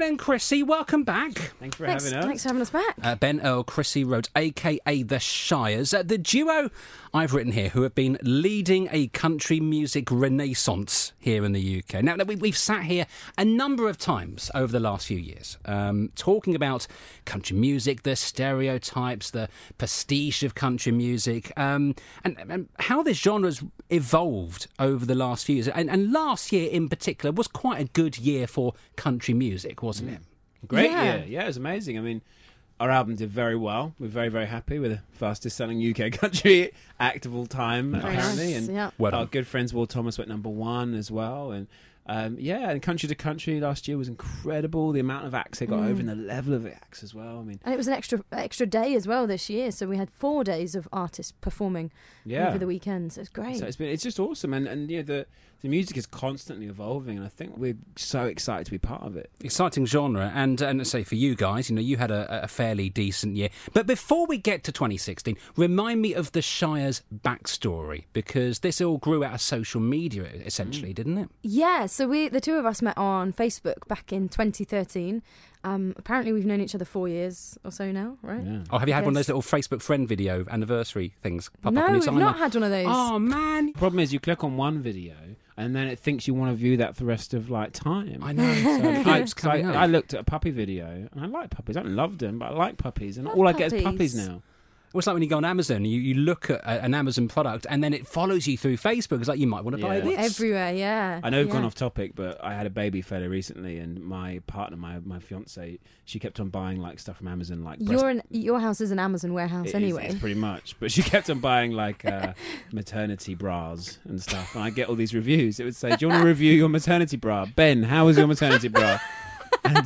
Ben and Chrissy, welcome back. Thanks for having us. Thanks for having us back. Ben Earl, Chrissy Rhodes, a.k.a. The Shires, the duo I've written here who have been leading a country music renaissance here in the UK. Now, we've sat here a number of times over the last few years talking about country music, the stereotypes, the prestige of country music, and how this genre's evolved over the last few years. And last year in particular was quite a good year for country music, wasn't it? Great year. Yeah, it was amazing. I mean, our album did very well. We're very, very happy. We're the fastest selling UK country act of all time, apparently. Nice. And Yeah. Well our done. good friends Will Thomas went #1 as well. And and Country to Country last year was incredible. The amount of acts they got over and the level of the acts as well. I mean, And it was an extra day as well this year, so we had 4 days of artists performing over the weekends. It's great. So it's just awesome, and you know the music is constantly evolving, and I think we're so excited to be part of it. Exciting genre, and say for you guys, you know, you had a fairly decent year. But before we get to 2016, remind me of the Shire's backstory, because this all grew out of social media, essentially, didn't it? Yeah, so the two of us met on Facebook back in 2013. Apparently we've known each other 4 years or so now, right? Yeah. Oh, have you had one of Yes. those little Facebook friend video anniversary things pop up No, on your we've timeline? not had one of those. Oh, man. The problem is you click on one video and then it thinks you want to view that for the rest of time. I know. So I looked at a puppy video and I like puppies. I don't love them, but I like puppies, and Love all I get is puppies. puppies now. Well, it's like when you go on Amazon, you look at an Amazon product and then it follows you through Facebook. It's like, you might want to buy Yeah. this. Everywhere, yeah. I know we've gone Yeah. off topic, but I had a baby fairly recently, and my partner, my fiance, she kept on buying like stuff from Amazon, like Your house is an Amazon warehouse anyway. It's pretty much, but she kept on buying like maternity bras and stuff, and I get all these reviews. It would say, "Do you want to review your maternity bra, Ben? How is your maternity bra?" And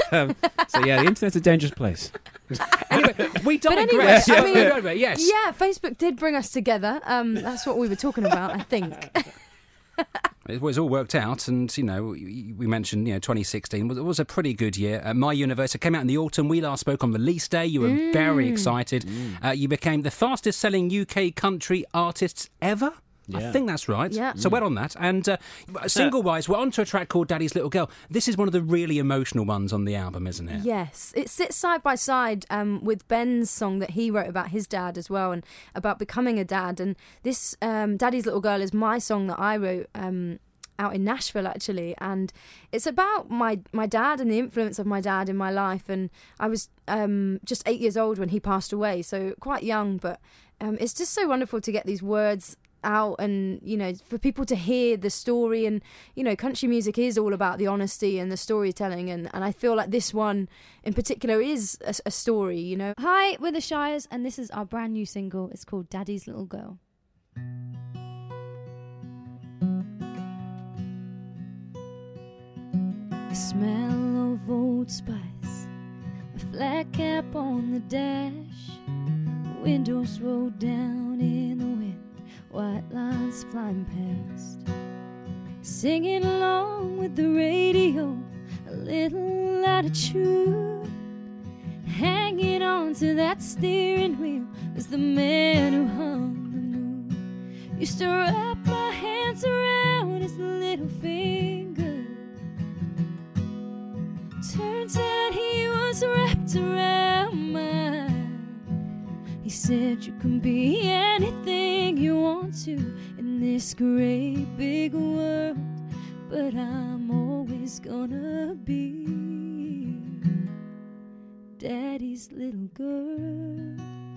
so yeah, the internet's a dangerous place. Anyway, we But digress. anyway, I mean- We digress, yes. Yeah, Facebook did bring us together. That's what we were talking about, I think. It was all worked out, and you know, we mentioned 2016 was a pretty good year. My Universe came out in the autumn. We last spoke on release day. You were very excited. You became the fastest selling UK country artists ever. I Yeah. think that's right. Yeah. So well on that. And single-wise, we're onto a track called Daddy's Little Girl. This is one of the really emotional ones on the album, isn't it? Yes, it sits side by side with Ben's song that he wrote about his dad as well, and about becoming a dad. And this Daddy's Little Girl is my song that I wrote out in Nashville, actually, and it's about my dad and the influence of my dad in my life. And I was just 8 years old when he passed away, so quite young, but it's just so wonderful to get these words out, and for people to hear the story. And country music is all about the honesty and the storytelling, and I feel like this one in particular is a story. Hi, we're the Shires, and this is our brand new single. It's called Daddy's Little Girl. The smell of Old Spice, a flat cap on the dash, windows rolled down in the wind, white lines flying past, singing along with the radio, a little out of tune, hanging on to that steering wheel was the man who hung the moon. Used to wrap my hands around his little finger. Turns out he was wrapped around mine. He said you can be anything you want to in this great big world, but I'm always gonna be Daddy's little girl.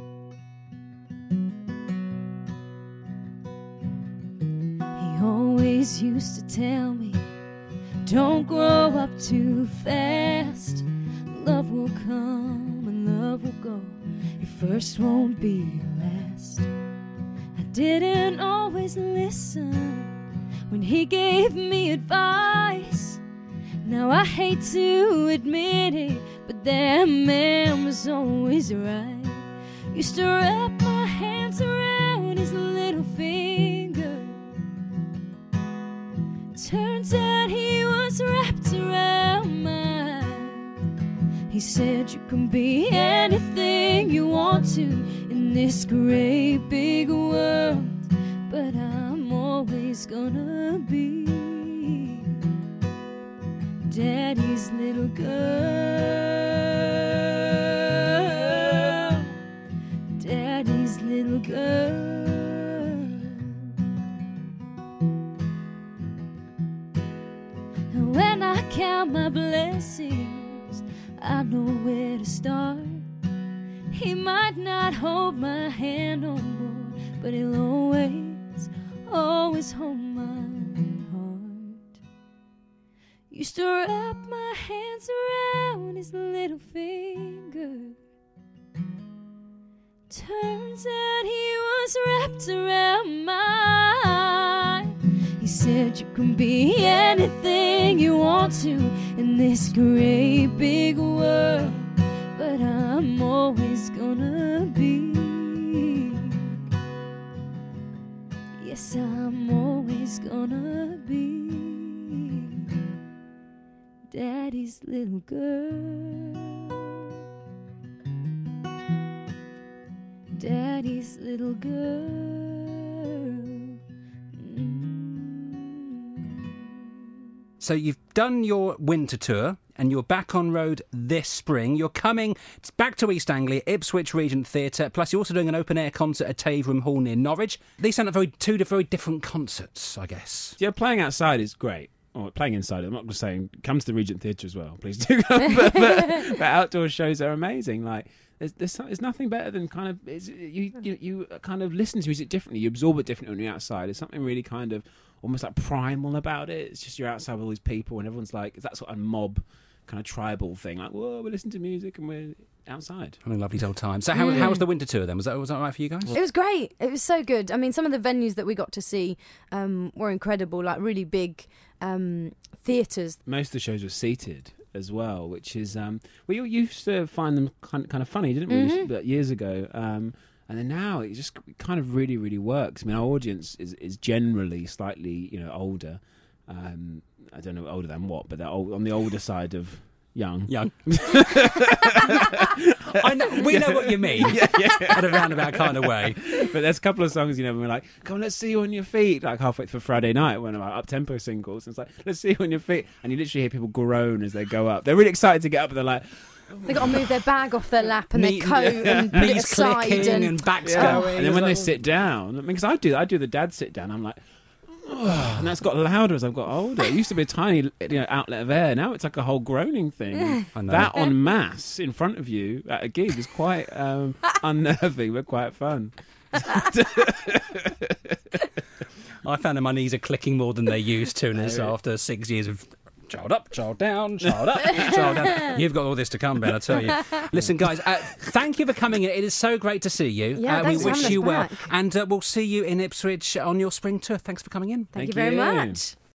He always used to tell me, don't grow up too fast. Love will come and love will go. Your first won't be your last. I didn't always listen when he gave me advice. Now I hate to admit it, but that man was always right. Used to wrap my hands around his little finger. Turns out he was wrapped around mine. He said you can be anything you want to in this great big world, but I'm always gonna be Daddy's little girl, Daddy's little girl. And when I count my blessings, I know where to start. He might not hold my hand no more, but he'll always, always hold my heart. Used to wrap my hands around his little finger. Turns out he was wrapped around mine. He said you can be anything you want to in this great big world, but I'm always gonna be. Yes, I'm always gonna be Daddy's little girl. Daddy's little girl. So you've done your winter tour and you're back on road this spring. You're coming back to East Anglia, Ipswich Regent Theatre, plus you're also doing an open-air concert at Taveram Hall near Norwich. These sound like two very different concerts, I guess. Yeah, playing outside is great. Or playing inside, I'm not just saying, come to the Regent Theatre as well, please do come. but outdoor shows are amazing. Like, there's nothing better than kind of, you kind of listen to music differently, you absorb it differently when you're outside. There's something really kind of almost like primal about it. It's just you're outside with all these people and everyone's like, it's that sort of mob kind of tribal thing, like, whoa, we're listening to music and we're outside. Having a lovely old time. So how was the winter tour then? Was that right for you guys? It was great. It was so good. I mean, some of the venues that we got to see were incredible, like really big theatres. Most of the shows were seated as well, which is we used to find them kind of funny, didn't we? Mm-hmm. Years ago, and then now it just kind of really, really works. I mean, our audience is generally slightly, older. I don't know older than what, but they're on the older side of young. I know, we know what you mean. Yeah. In a roundabout kind of way. But there's a couple of songs, when we're like, come on, let's see you on your feet, like halfway through Friday night, when our up-tempo singles, and it's like, let's see you on your feet, and you literally hear people groan as they go up. They're really excited to get up, and they're like, they've got to move their bag off their lap and their coat and put it aside, and backs going. And then when they sit down, because I do the dad sit down, I'm like, and that's got louder as I've got older. It used to be a tiny outlet of air. Now it's like a whole groaning thing. That en masse in front of you at a gig is quite unnerving, but quite fun. I found that my knees are clicking more than they used to after 6 years of child up, child down, child up, child down. You've got all this to come, Ben, I tell you. Listen, guys, thank you for coming in. It is so great to see you. Yeah, we wish you well. Back. And we'll see you in Ipswich on your spring tour. Thanks for coming in. Thank you very much.